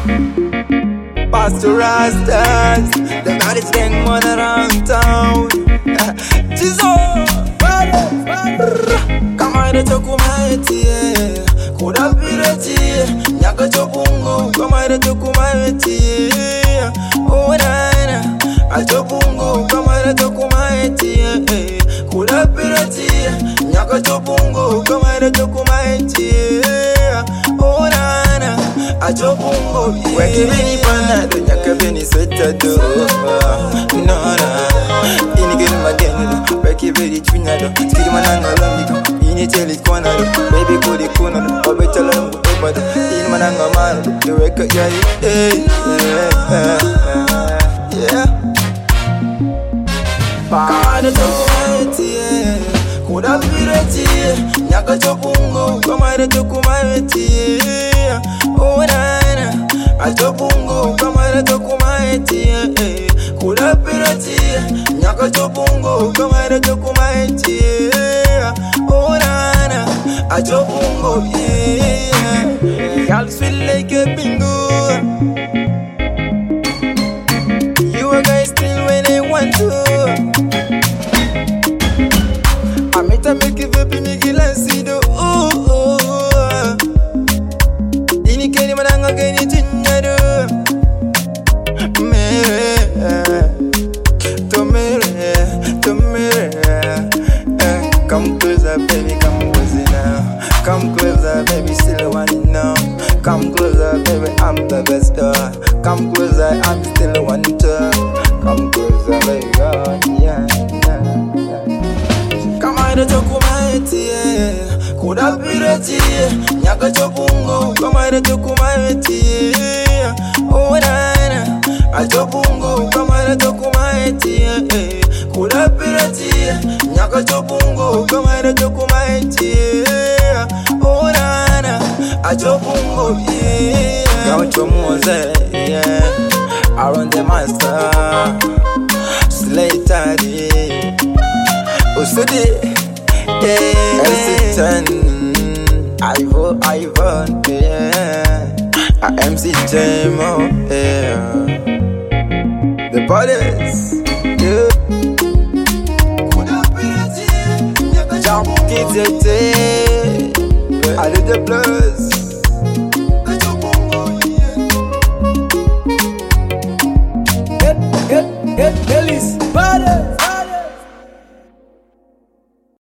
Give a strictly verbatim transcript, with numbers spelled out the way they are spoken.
Pastor Rastas, the baddest gang man around town. Jesus, come on, to Kumaiti, Kuda Pirati, Yaka Chopungo, come on, to Kumaiti, oh Nana, Achopungo, come on, to Kumaiti, Kuda Pirati, Yaka Chopungo, come on, to Kumaiti, oh Nana, Achopungo, Weki Beni Pana, the Yaka Beni Sweater, no, no, Inigil Magano, Weki Beni Twinado, Skidmananga Lamiko, Initeli Corner, Baby Cody Corner, or better than Obado, in Mananga Man, the record, yeah, yeah. Kada Tokumati, Kuda Pirati, Yaka Chopungo, Kamara Tokumati, oh Nana, Achopungo, Kamara Tokumati, Kuda Pirati, Yaka Chopungo, Kamara Tokumati, oh Nana, Achopungo, yeah. Y'all feel like a bingo. You are guys still when they want to. I make you happy, make you lazy, do oh oh. Dini keni mananga keni chinyado. Mere, to mere, to mere. Come closer, baby, come closer now. Come closer, baby, still want it now. Come closer, baby, I'm the best dog. Come closer, I'm still one to. Come closer, baby, God, yeah, yeah, yeah. Kamara Tokumaiti, Kuda Pirati, Yaka Chopungo, Kamara Tokumaiti, oh Nana, Achopungo, Kamara Tokumaiti, Kuda Pirati, Yaka Chopungo, Kamara Tokumaiti, oh Nana, Achopungo, yeah. Gaucho Mose, yeah, Aaron the Master, Slay Taddy. Osudi, yeah, Elsitan, Ivo, Ivan, yeah, M C Jamo, yeah, the bodies, yeah, Jump Kids, yeah, I did the blues.